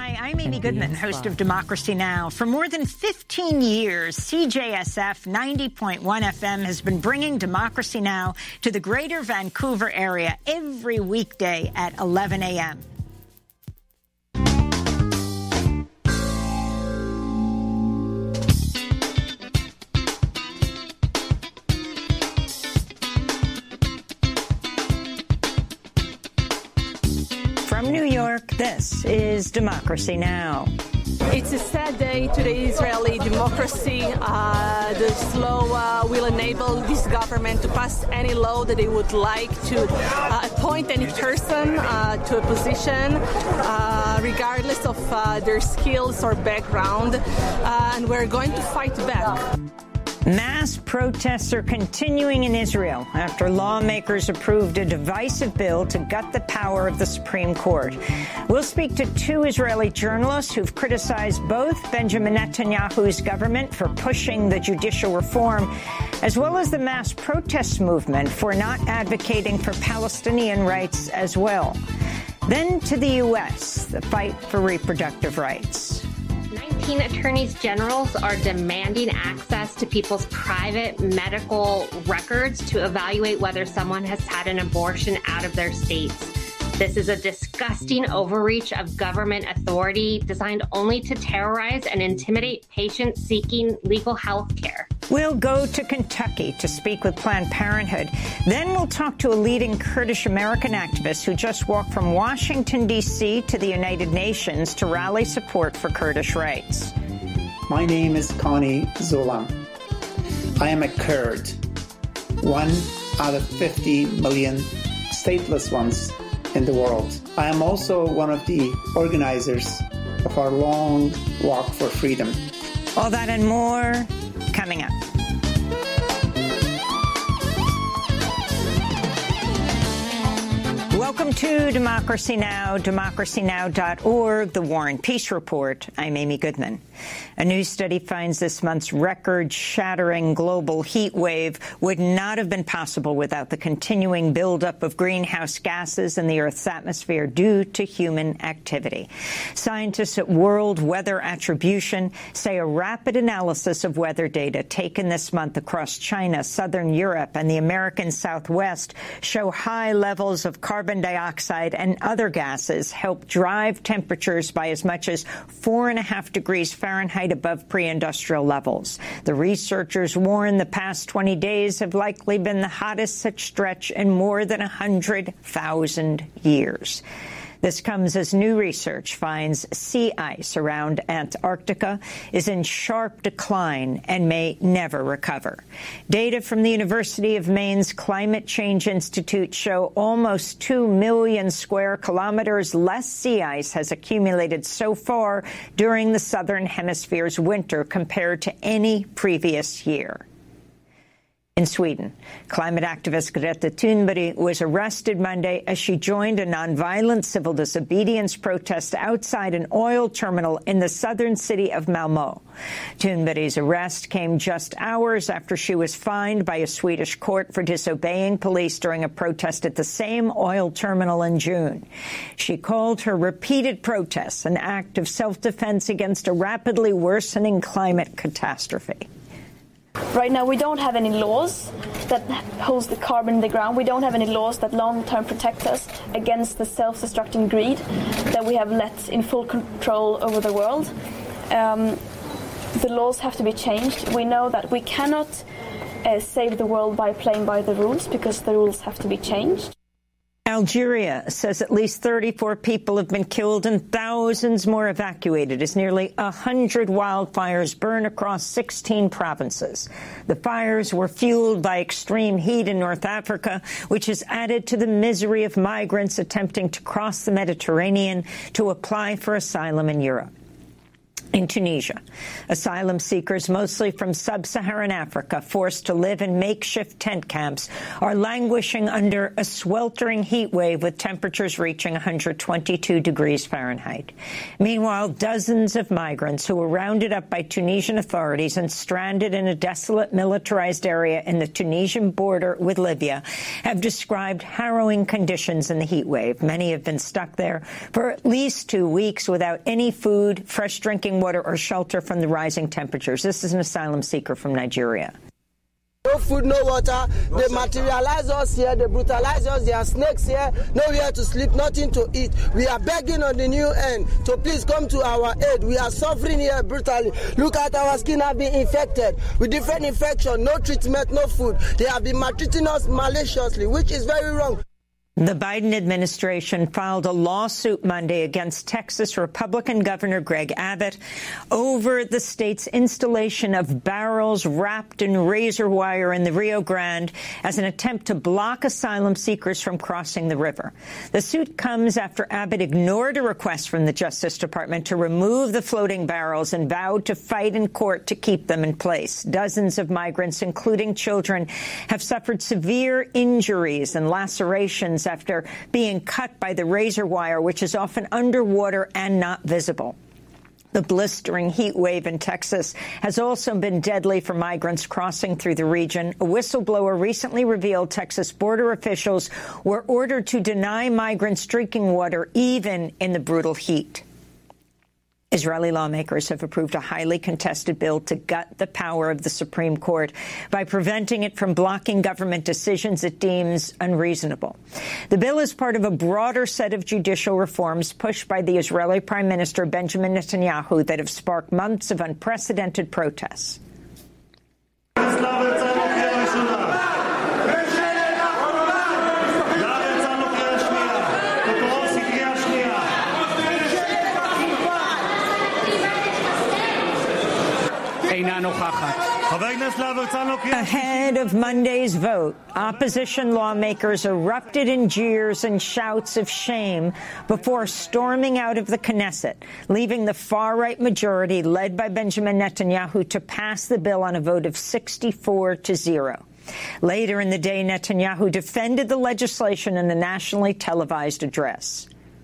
Hi, I'm Amy Goodman, host of Democracy Now! For more than 15 years, CJSF 90.1 FM has been bringing Democracy Now! To the greater Vancouver area every weekday at 11 a.m. From New York, this is Democracy Now! It's a sad day to the Israeli democracy. The law will enable this government to pass any law that they would like to appoint any person to a position, regardless of their skills or background. And we're going to fight back. Mass protests are continuing in Israel after lawmakers approved a divisive bill to gut the power of the Supreme Court. We'll speak to two Israeli journalists who've criticized both Benjamin Netanyahu's government for pushing the judicial reform, as well as the mass protest movement for not advocating for Palestinian rights as well. Then to the U.S., the fight for reproductive rights. 19 attorneys generals are demanding access to people's private medical records to evaluate whether someone has had an abortion out of their states. This is a disgusting overreach of government authority designed only to terrorize and intimidate patients seeking legal health care. We'll go to Kentucky to speak with Planned Parenthood. Then we'll talk to a leading Kurdish American activist who just walked from Washington, D.C. to the United Nations to rally support for Kurdish rights. My name is Connie Zulam. I am a Kurd, one out of 50 million stateless ones in the world. I am also one of the organizers of our long walk for freedom. All that and more coming up. Welcome to Democracy Now!, democracynow.org, The War and Peace Report. I'm Amy Goodman. A new study finds this month's record-shattering global heat wave would not have been possible without the continuing buildup of greenhouse gases in the Earth's atmosphere due to human activity. Scientists at World Weather Attribution say a rapid analysis of weather data taken this month across China, southern Europe, and the American Southwest show high levels of carbon dioxide and other gases help drive temperatures by as much as 4.5 degrees Fahrenheit above pre-industrial levels. The researchers warn the past 20 days have likely been the hottest such stretch in more than 100,000 years. This comes as new research finds sea ice around Antarctica is in sharp decline and may never recover. Data from the University of Maine's Climate Change Institute show almost 2 million square kilometers less sea ice has accumulated so far during the Southern Hemisphere's winter compared to any previous year. In Sweden, climate activist Greta Thunberg was arrested Monday as she joined a nonviolent civil disobedience protest outside an oil terminal in the southern city of Malmö. Thunberg's arrest came just hours after she was fined by a Swedish court for disobeying police during a protest at the same oil terminal in June. She called her repeated protests an act of self-defense against a rapidly worsening climate catastrophe. Right now, we don't have any laws that holds the carbon in the ground. We don't have any laws that long-term protect us against the self-destructing greed that we have let in full control over the world. The laws have to be changed. We know that we cannot save the world by playing by the rules because the rules have to be changed. Algeria says at least 34 people have been killed and thousands more evacuated as nearly 100 wildfires burn across 16 provinces. The fires were fueled by extreme heat in North Africa, which has added to the misery of migrants attempting to cross the Mediterranean to apply for asylum in Europe. In Tunisia, asylum seekers, mostly from sub-Saharan Africa, forced to live in makeshift tent camps, are languishing under a sweltering heat wave with temperatures reaching 122 degrees Fahrenheit. Meanwhile, dozens of migrants who were rounded up by Tunisian authorities and stranded in a desolate militarized area in the Tunisian border with Libya have described harrowing conditions in the heat wave. Many have been stuck there for at least 2 weeks without any food, fresh drinking water, or shelter from the rising temperatures. This is an asylum seeker from Nigeria. No food, no water. They materialize us here, they brutalize us. There are snakes here, nowhere to sleep, nothing to eat. We are begging on the new end to please come to our aid. We are suffering here brutally. Look at our skin have been infected with different infection, no treatment, no food. They have been maltreating us maliciously, which is very wrong. The Biden administration filed a lawsuit Monday against Texas Republican Governor Greg Abbott over the state's installation of barrels wrapped in razor wire in the Rio Grande as an attempt to block asylum seekers from crossing the river. The suit comes after Abbott ignored a request from the Justice Department to remove the floating barrels and vowed to fight in court to keep them in place. Dozens of migrants, including children, have suffered severe injuries and lacerations after being cut by the razor wire, which is often underwater and not visible. The blistering heat wave in Texas has also been deadly for migrants crossing through the region. A whistleblower recently revealed Texas border officials were ordered to deny migrants drinking water even in the brutal heat. Israeli lawmakers have approved a highly contested bill to gut the power of the Supreme Court by preventing it from blocking government decisions it deems unreasonable. The bill is part of a broader set of judicial reforms pushed by the Israeli Prime Minister Benjamin Netanyahu that have sparked months of unprecedented protests. Ahead of Monday's vote, opposition lawmakers erupted in jeers and shouts of shame before storming out of the Knesset, leaving the far-right majority led by Benjamin Netanyahu to pass the bill on a vote of 64-0. Later in the day, Netanyahu defended the legislation in a nationally televised address.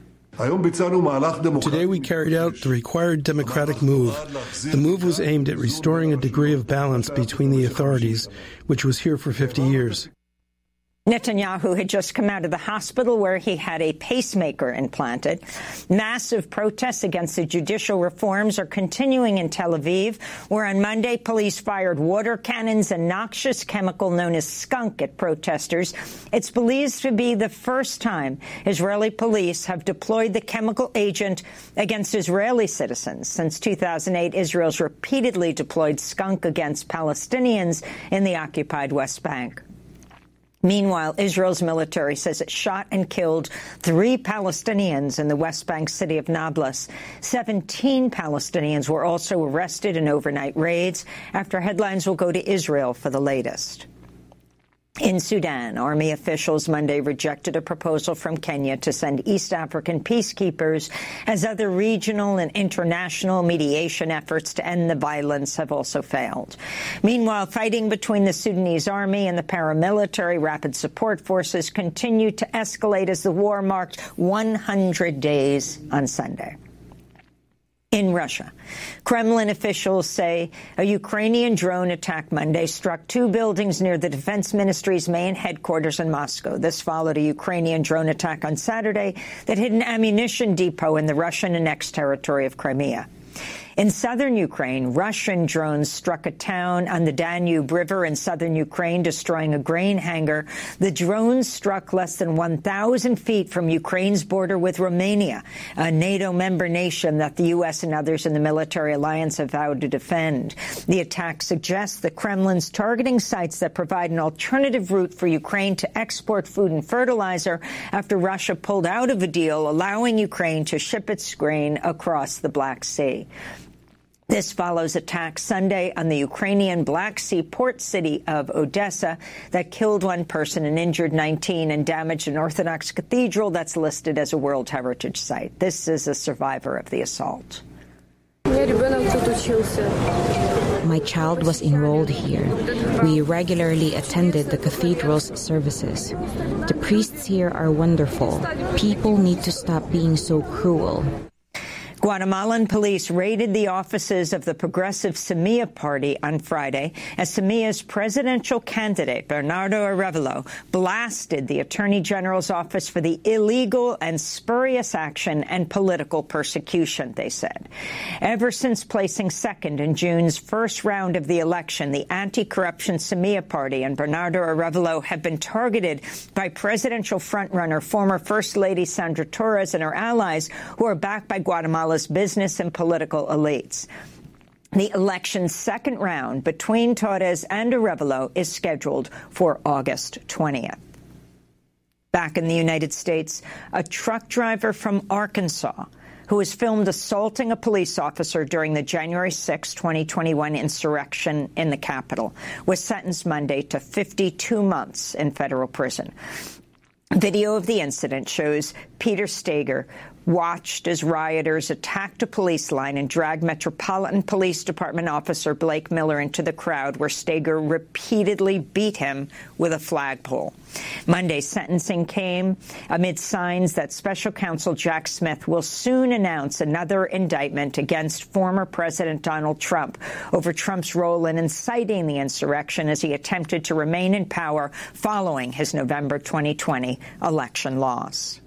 Today we carried out the required democratic move. The move was aimed at restoring a degree of balance between the authorities, which was here for 50 years. Netanyahu had just come out of the hospital where he had a pacemaker implanted. Massive protests against the judicial reforms are continuing in Tel Aviv, where on Monday police fired water cannons and noxious chemical known as skunk at protesters. It's believed to be the first time Israeli police have deployed the chemical agent against Israeli citizens. Since 2008, Israel's repeatedly deployed skunk against Palestinians in the occupied West Bank. Meanwhile, Israel's military says it shot and killed 3 Palestinians in the West Bank city of Nablus. 17 Palestinians were also arrested in overnight raids, after headlines will go to Israel for the latest. In Sudan, army officials Monday rejected a proposal from Kenya to send East African peacekeepers, as other regional and international mediation efforts to end the violence have also failed. Meanwhile, fighting between the Sudanese army and the paramilitary rapid support forces continued to escalate as the war marked 100 days on Sunday. In Russia, Kremlin officials say a Ukrainian drone attack Monday struck 2 buildings near the Defense Ministry's main headquarters in Moscow. This followed a Ukrainian drone attack on Saturday that hit an ammunition depot in the Russian-annexed territory of Crimea. In southern Ukraine, Russian drones struck a town on the Danube River in southern Ukraine, destroying a grain hangar. The drones struck less than 1,000 feet from Ukraine's border with Romania, a NATO member nation that the U.S. and others in the military alliance have vowed to defend. The attack suggests the Kremlin's targeting sites that provide an alternative route for Ukraine to export food and fertilizer after Russia pulled out of a deal allowing Ukraine to ship its grain across the Black Sea. This follows attacks Sunday on the Ukrainian Black Sea port city of Odessa that killed 1 person and injured 19 and damaged an Orthodox cathedral that's listed as a World Heritage Site. This is a survivor of the assault. My child was enrolled here. We regularly attended the cathedral's services. The priests here are wonderful. People need to stop being so cruel. Guatemalan police raided the offices of the Progressive Semilla Party on Friday as Semilla's presidential candidate, Bernardo Arévalo, blasted the Attorney General's office for the illegal and spurious action and political persecution, they said. Ever since placing second in June's first round of the election, the anti-corruption Semilla Party and Bernardo Arévalo have been targeted by presidential frontrunner, former First Lady Sandra Torres and her allies, who are backed by Guatemala's business and political elites. The election's second round between Torres and Arévalo is scheduled for August 20th. Back in the United States, a truck driver from Arkansas who was filmed assaulting a police officer during the January 6, 2021 insurrection in the Capitol was sentenced Monday to 52 months in federal prison. Video of the incident shows Peter Stager watched as rioters attacked a police line and dragged Metropolitan Police Department officer Blake Miller into the crowd, where Stager repeatedly beat him with a flagpole. Monday's sentencing came amid signs that Special Counsel Jack Smith will soon announce another indictment against former President Donald Trump over Trump's role in inciting the insurrection as he attempted to remain in power following his November 2020 election loss.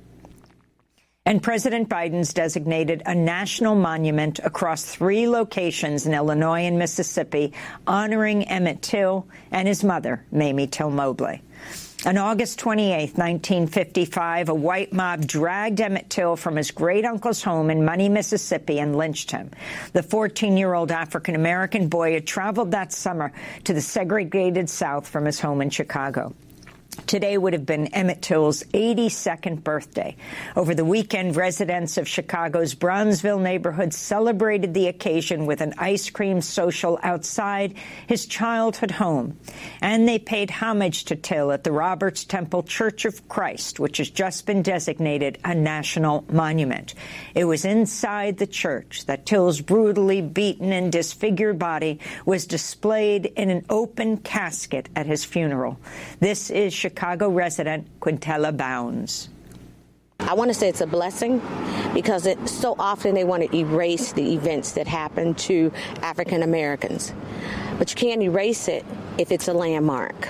And President Biden's designated a national monument across 3 locations in Illinois and Mississippi honoring Emmett Till and his mother, Mamie Till Mobley. On August 28, 1955, a white mob dragged Emmett Till from his great-uncle's home in Money, Mississippi, and lynched him. The 14-year-old African-American boy had traveled that summer to the segregated South from his home in Chicago. Today would have been Emmett Till's 82nd birthday. Over the weekend, residents of Chicago's Bronzeville neighborhood celebrated the occasion with an ice cream social outside his childhood home. And they paid homage to Till at the Roberts Temple Church of Christ, which has just been designated a national monument. It was inside the church that Till's brutally beaten and disfigured body was displayed in an open casket at his funeral. This is Chicago resident Quintella Bounds. I want to say it's a blessing because so often they want to erase the events that happen to African Americans. But you can't erase it if it's a landmark.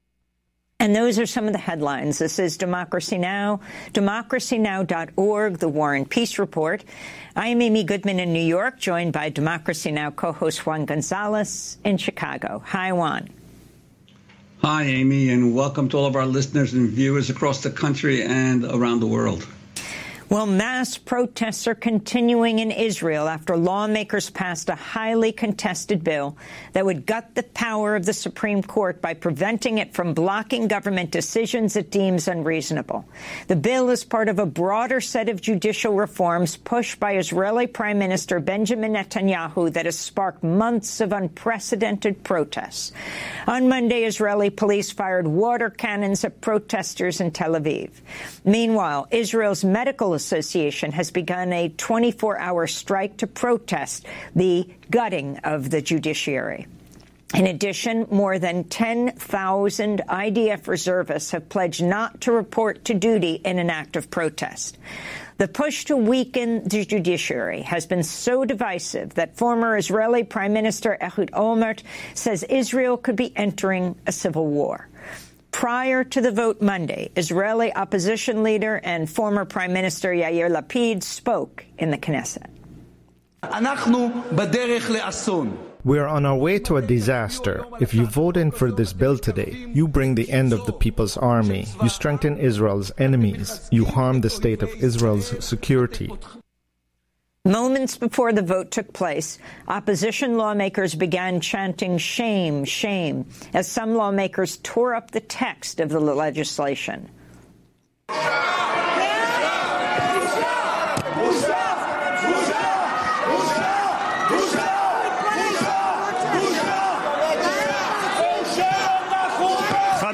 And those are some of the headlines. This is Democracy Now!, democracynow.org, The War and Peace Report. I am Amy Goodman in New York, joined by Democracy Now! Co-host Juan Gonzalez in Chicago. Hi, Juan. Hi, Amy, and welcome to all of our listeners and viewers across the country and around the world. Well, mass protests are continuing in Israel after lawmakers passed a highly contested bill that would gut the power of the Supreme Court by preventing it from blocking government decisions it deems unreasonable. The bill is part of a broader set of judicial reforms pushed by Israeli Prime Minister Benjamin Netanyahu that has sparked months of unprecedented protests. On Monday, Israeli police fired water cannons at protesters in Tel Aviv. Meanwhile, Israel's medical Association has begun a 24-hour strike to protest the gutting of the judiciary. In addition, more than 10,000 IDF reservists have pledged not to report to duty in an act of protest. The push to weaken the judiciary has been so divisive that former Israeli Prime Minister Ehud Olmert says Israel could be entering a civil war. Prior to the vote Monday, Israeli opposition leader and former Prime Minister Yair Lapid spoke in the Knesset. We are on our way to a disaster. If you vote in for this bill today, you bring the end of the People's Army. You strengthen Israel's enemies. You harm the state of Israel's security. Moments before the vote took place, opposition lawmakers began chanting "shame, shame," as some lawmakers tore up the text of the legislation.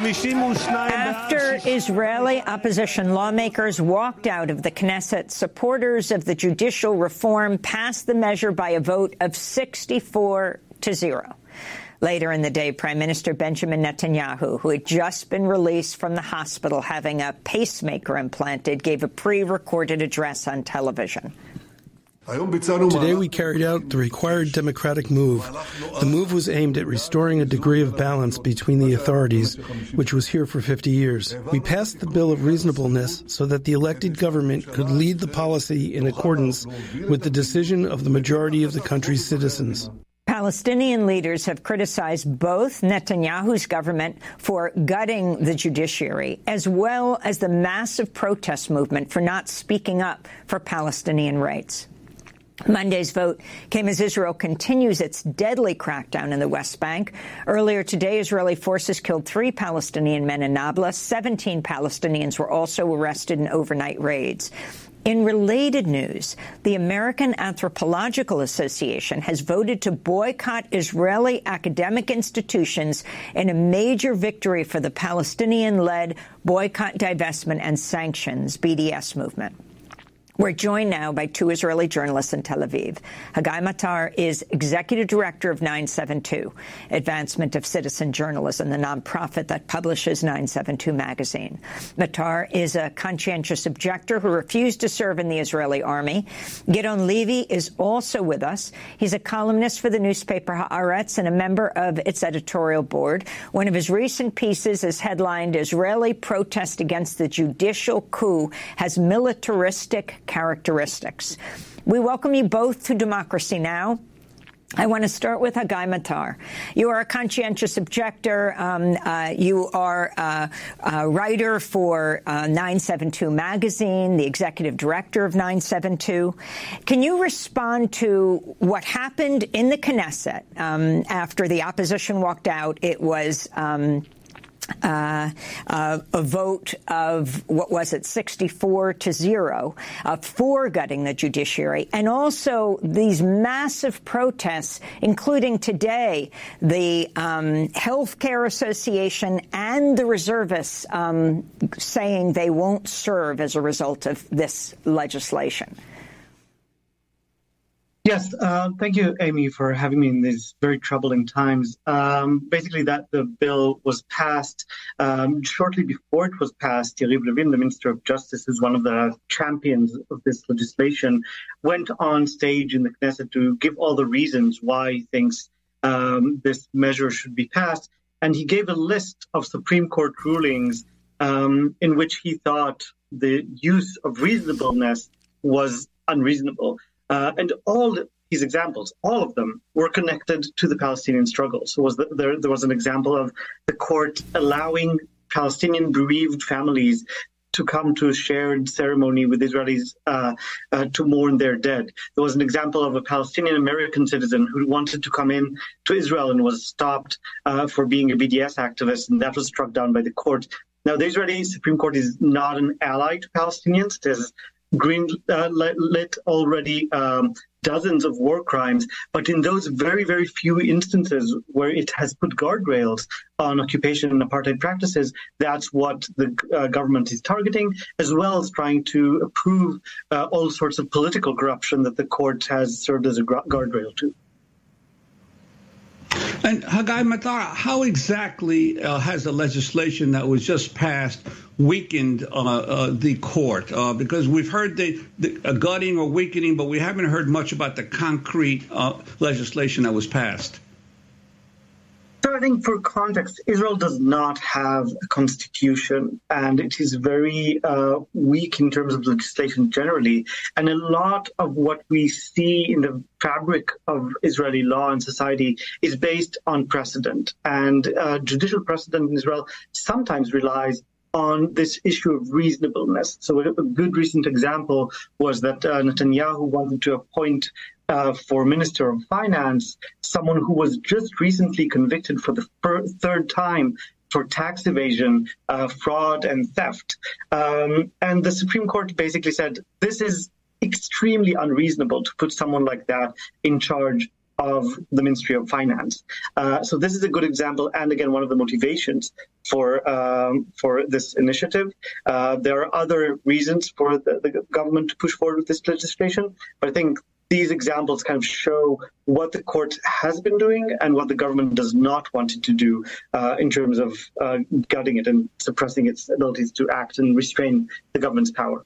After Israeli opposition lawmakers walked out of the Knesset, supporters of the judicial reform passed the measure by a vote of 64-0. Later in the day, Prime Minister Benjamin Netanyahu, who had just been released from the hospital having a pacemaker implanted, gave a pre-recorded address on television. Today we carried out the required democratic move. The move was aimed at restoring a degree of balance between the authorities, which was here for 50 years. We passed the Bill of Reasonableness so that the elected government could lead the policy in accordance with the decision of the majority of the country's citizens. Palestinian leaders have criticized both Netanyahu's government for gutting the judiciary, as well as the massive protest movement for not speaking up for Palestinian rights. Monday's vote came as Israel continues its deadly crackdown in the West Bank. Earlier today, Israeli forces killed 3 Palestinian men in Nablus. 17 Palestinians were also arrested in overnight raids. In related news, the American Anthropological Association has voted to boycott Israeli academic institutions in a major victory for the Palestinian-led Boycott, Divestment and Sanctions, BDS movement. We're joined now by 2 Israeli journalists in Tel Aviv. Hagai Matar is executive director of 972, Advancement of Citizen Journalism, the nonprofit that publishes 972 magazine. Matar is a conscientious objector who refused to serve in the Israeli army. Gideon Levy is also with us. He's a columnist for the newspaper Haaretz and a member of its editorial board. One of his recent pieces is headlined, "Israeli Protest Against the Judicial Coup Has Militaristic Characteristics." We welcome you both to Democracy Now! I want to start with Hagai Matar. You are a conscientious objector. You are a writer for 972 magazine, the executive director of 972. Can you respond to what happened in the Knesset after the opposition walked out? It was a vote of, 64-0 for gutting the judiciary, and also these massive protests, including today the Healthcare Association and the reservists saying they won't serve as a result of this legislation. Yes, thank you, Amy, for having me in these very troubling times. Basically, that the bill was passed shortly before it was passed. Yariv Levin, the Minister of Justice, who's one of the champions of this legislation, went on stage in the Knesset to give all the reasons why he thinks this measure should be passed. And he gave a list of Supreme Court rulings in which he thought the use of reasonableness was unreasonable. And all these examples, all of them, were connected to the Palestinian struggle. So there was an example of the court allowing Palestinian bereaved families to come to a shared ceremony with Israelis to mourn their dead. There was an example of a Palestinian American citizen who wanted to come in to Israel and was stopped for being a BDS activist, and that was struck down by the court. Now, the Israeli Supreme Court is not an ally to Palestinians. It has green-lit already dozens of war crimes, but in those very, very few instances where it has put guardrails on occupation and apartheid practices, that's what the government is targeting, as well as trying to approve all sorts of political corruption that the court has served as a guardrail to. And Hagai Matar, how exactly has the legislation that was just passed weakened the court? Because we've heard the gutting or weakening, but we haven't heard much about the concrete legislation that was passed. So I think for context, Israel does not have a constitution, and it is very weak in terms of legislation generally. And a lot of what we see in the fabric of Israeli law and society is based on precedent. And judicial precedent in Israel sometimes relies on this issue of reasonableness. So a good recent example was that Netanyahu wanted to appoint for Minister of Finance someone who was just recently convicted for the third time for tax evasion, fraud, and theft. And the Supreme Court basically said, this is extremely unreasonable to put someone like that in charge of the Ministry of Finance. So this is a good example, and again, one of the motivations for this initiative. There are other reasons for the government to push forward with this legislation, but I think these examples kind of show what the court has been doing and what the government does not want it to do in terms of gutting it and suppressing its abilities to act and restrain the government's power.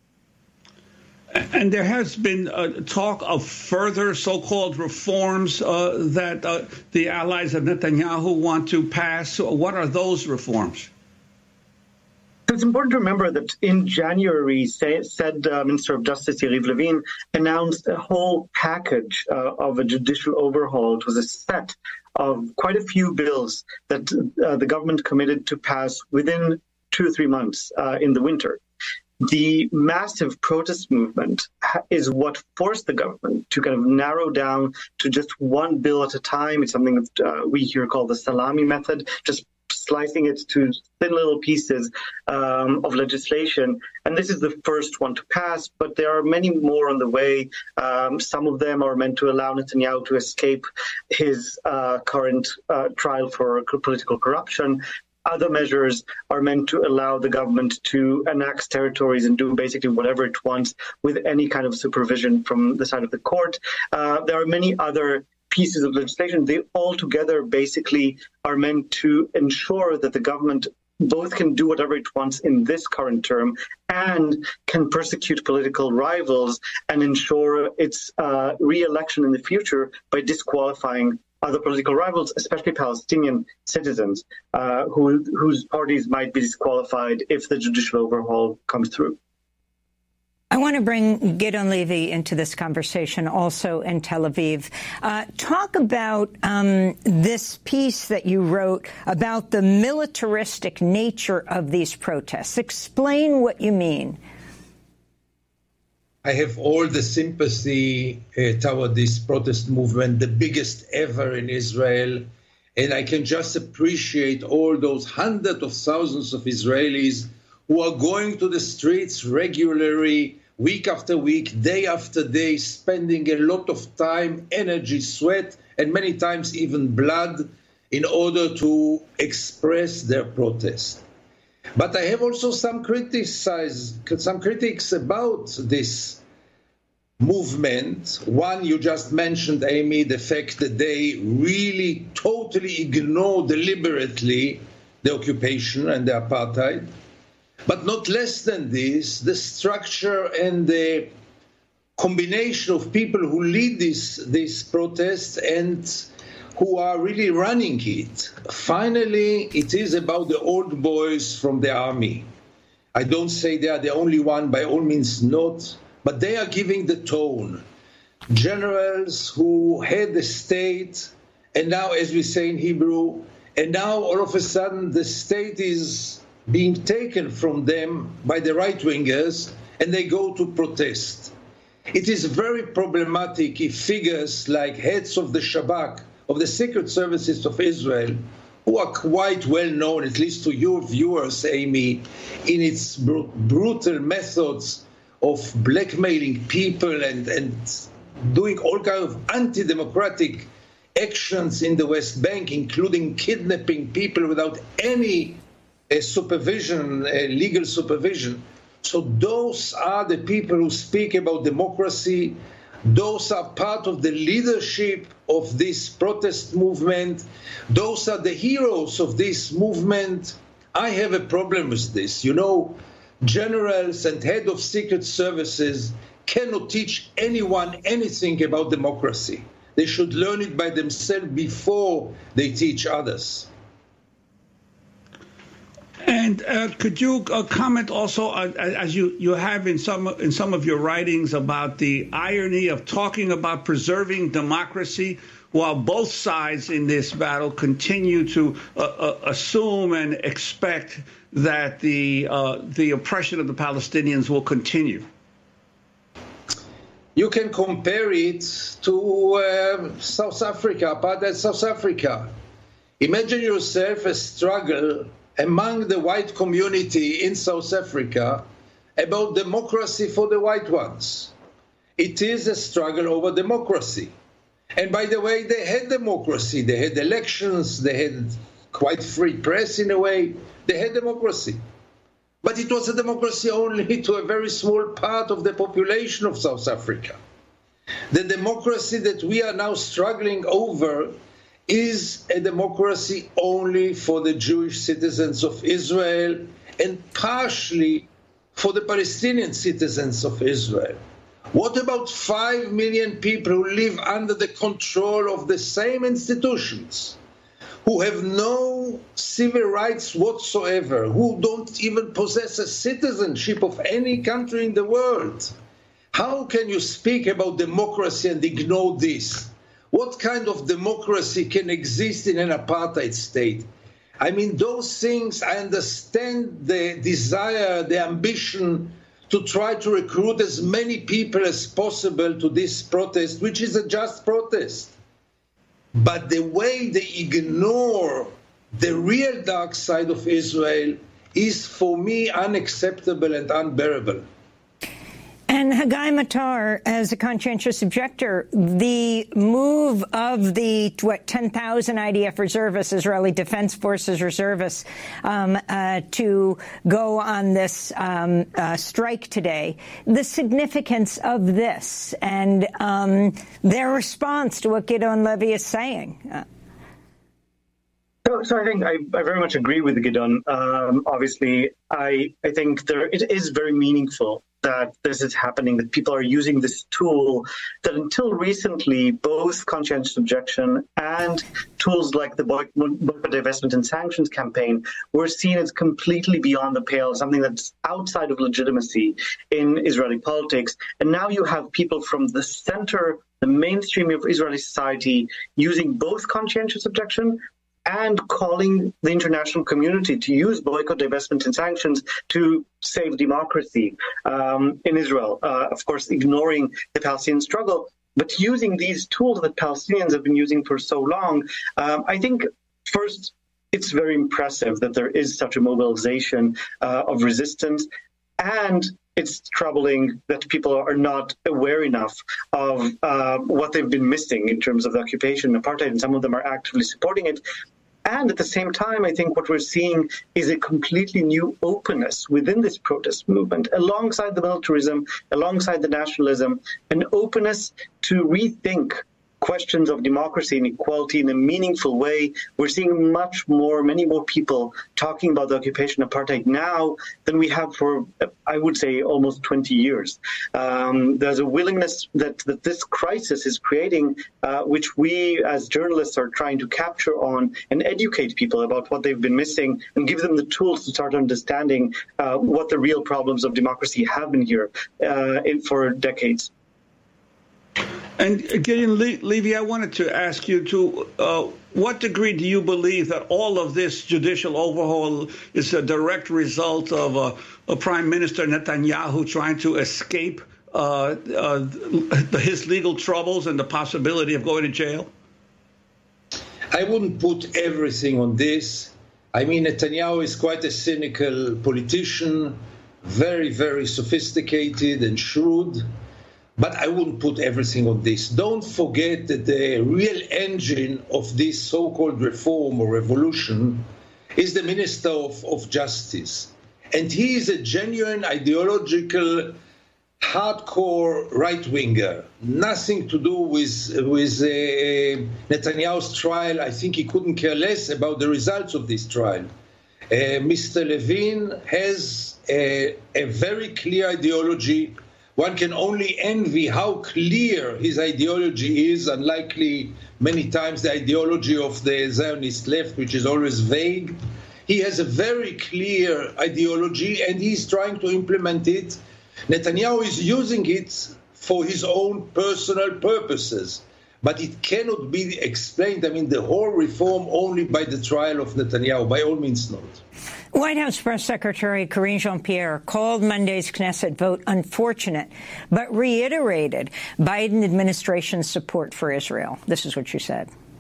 And there has been talk of further so-called reforms that the allies of Netanyahu want to pass. What are those reforms? So it's important to remember that in January, said Minister of Justice Yariv Levin announced a whole package of a judicial overhaul. It was a set of quite a few bills that the government committed to pass within 2 or 3 months in the winter. The massive protest movement is what forced the government to kind of narrow down to just one bill at a time. It's something that we here call the salami method, just slicing it to thin little pieces of legislation. And this is the first one to pass, but there are many more on the way. Some of them are meant to allow Netanyahu to escape his current trial for political corruption. Other measures are meant to allow the government to annex territories and do basically whatever it wants with any kind of supervision from the side of the court. There are many other pieces of legislation. They all together basically are meant to ensure that the government both can do whatever it wants in this current term and can persecute political rivals and ensure its re-election in the future by disqualifying other political rivals, especially Palestinian citizens, whose parties might be disqualified if the judicial overhaul comes through. I want to bring Gideon Levy into this conversation also in Tel Aviv. Talk about this piece that you wrote about the militaristic nature of these protests. Explain what you mean. I have all the sympathy toward this protest movement, the biggest ever in Israel. And I can just appreciate all those hundreds of thousands of Israelis who are going to the streets regularly, week after week, day after day, spending a lot of time, energy, sweat, and many times even blood in order to express their protest. But I have also some critics about this movement. One, you just mentioned, Amy, the fact that they really totally ignore deliberately the occupation and the apartheid. But not less than this, the structure and the combination of people who lead these protests and who are really running it. Finally, it is about the old boys from the army. I don't say they are the only one, by all means not, but they are giving the tone. Generals who had the state, and now, as we say in Hebrew, and now all of a sudden the state is being taken from them by the right-wingers, and they go to protest. It is very problematic if figures like heads of the Shabak, of the secret services of Israel, who are quite well known, at least to your viewers, Amy, in its brutal methods of blackmailing people and doing all kinds of anti-democratic actions in the West Bank, including kidnapping people without any supervision, legal supervision. So those are the people who speak about democracy. Those are part of the leadership of this protest movement. Those are the heroes of this movement. I have a problem with this. You know, generals and head of secret services cannot teach anyone anything about democracy. They should learn it by themselves before they teach others. And could you comment also, as you have in some of your writings, about the irony of talking about preserving democracy while both sides in this battle continue to assume and expect that the oppression of the Palestinians will continue? You can compare it to South Africa, apartheid South Africa. Imagine yourself a struggle among the white community in South Africa about democracy for the white ones. It is a struggle over democracy. And by the way, they had democracy. They had elections. They had quite free press in a way. They had democracy. But it was a democracy only to a very small part of the population of South Africa. The democracy that we are now struggling over is a democracy only for the Jewish citizens of Israel and partially for the Palestinian citizens of Israel. What about 5 million people who live under the control of the same institutions, who have no civil rights whatsoever, who don't even possess a citizenship of any country in the world? How can you speak about democracy and ignore this? What kind of democracy can exist in an apartheid state? I mean, those things, I understand the desire, the ambition to try to recruit as many people as possible to this protest, which is a just protest. But the way they ignore the real dark side of Israel is, for me, unacceptable and unbearable. And Haggai Matar, as a conscientious objector, the move of the 10,000 IDF reservists, Israeli Defense Forces reservists, to go on this strike today, the significance of this and their response to what Gideon Levy is saying. So I think I very much agree with Gideon. Obviously, I think it is very meaningful that this is happening, that people are using this tool that until recently, both conscientious objection and tools like the boycott, divestment and sanctions campaign were seen as completely beyond the pale, something that's outside of legitimacy in Israeli politics. And now you have people from the center, the mainstream of Israeli society, using both conscientious objection and calling the international community to use boycott, divestment, and sanctions to save democracy in Israel. Of course, ignoring the Palestinian struggle, but using these tools that Palestinians have been using for so long. I think, first, it's very impressive that there is such a mobilization of resistance, and it's troubling that people are not aware enough of what they've been missing in terms of the occupation and apartheid, and some of them are actively supporting it. And at the same time, I think what we're seeing is a completely new openness within this protest movement, alongside the militarism, alongside the nationalism, an openness to rethink questions of democracy and equality in a meaningful way. We're seeing many more people talking about the occupation of apartheid now than we have for, I would say, almost 20 years. There's a willingness that this crisis is creating, which we as journalists are trying to capture on and educate people about what they've been missing and give them the tools to start understanding what the real problems of democracy have been here for decades. And Gideon Levy, I wanted to ask you to what degree do you believe that all of this judicial overhaul is a direct result of a Prime Minister Netanyahu trying to escape his legal troubles and the possibility of going to jail? I wouldn't put everything on this. I mean, Netanyahu is quite a cynical politician, very, very sophisticated and shrewd. But I wouldn't put everything on this. Don't forget that the real engine of this so-called reform or revolution is the Minister of Justice. And he is a genuine ideological, hardcore right-winger. Nothing to do with Netanyahu's trial. I think he couldn't care less about the results of this trial. Mr. Levin has a very clear ideology. One can only envy how clear his ideology is, unlikely many times the ideology of the Zionist left, which is always vague. He has a very clear ideology, and he's trying to implement it. Netanyahu is using it for his own personal purposes, but it cannot be explained, the whole reform, only by the trial of Netanyahu, by all means not. White House Press Secretary Karine Jean-Pierre called Monday's Knesset vote unfortunate, but reiterated Biden administration's support for Israel. This is what she said.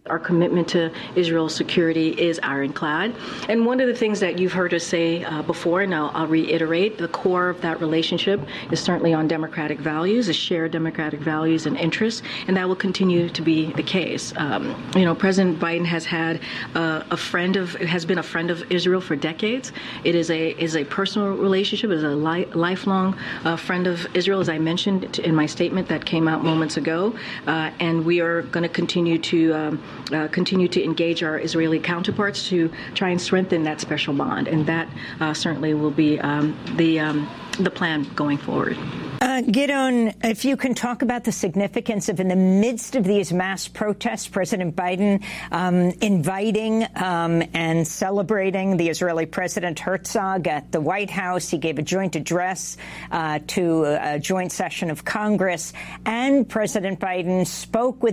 Our commitment to Israel's security is ironclad. And one of the things that you've heard us say before, and I'll reiterate, the core of that relationship is certainly on democratic values, a shared democratic values and interests, and that will continue to be the case. President Biden has been a friend of Israel for decades. It is a personal relationship, is a lifelong friend of Israel, as I mentioned in my statement that came out moments ago, and we are going to continue to engage our Israeli counterparts to try and strengthen that special bond, and that certainly will be the plan going forward. Gideon, if you can talk about the significance of, in the midst of these mass protests, President Biden inviting and celebrating the Israeli President Herzog at the White House. He gave a joint address to a joint session of Congress, and President Biden spoke with